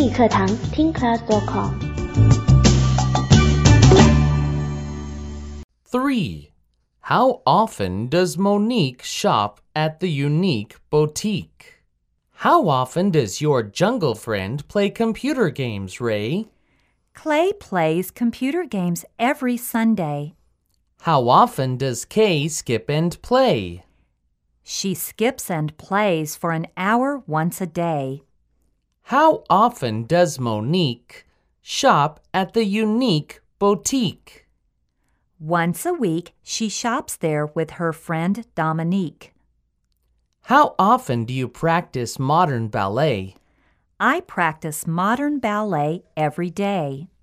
语课堂听 class.com。 3. How often does Monique shop at the Unique Boutique? How often does your jungle friend play computer games, Ray? Clay plays computer games every Sunday. How often does Kay skip and play? She skips and plays for an hour once a day. How often does Monique shop at the Unique Boutique? Once a week, she shops there with her friend Dominique. How often do you practice modern ballet? I practice modern ballet every day.